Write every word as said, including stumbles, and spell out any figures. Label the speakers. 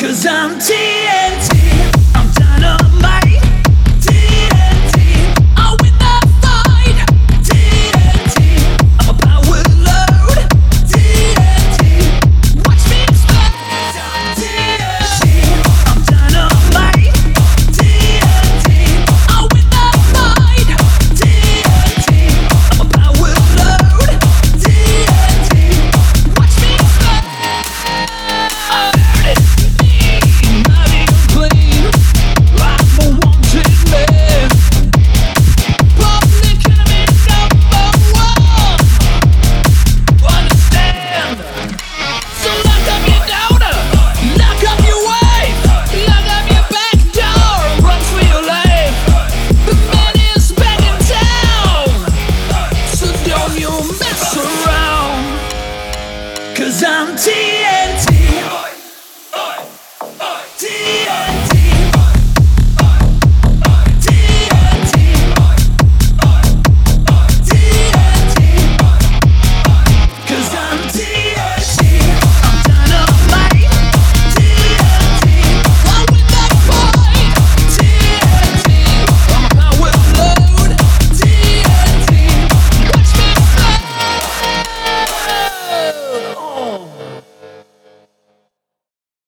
Speaker 1: Cause I'm T N T, I'm dynamite. T N T, I'll win the fight. T N T, I'm a power load. T N T, watch me explode. T N T, I'm dynamite. T N T, I'll win the fight. T N T, I'm a power load. T N T, watch me explode. Cause I'm T N T, T N T.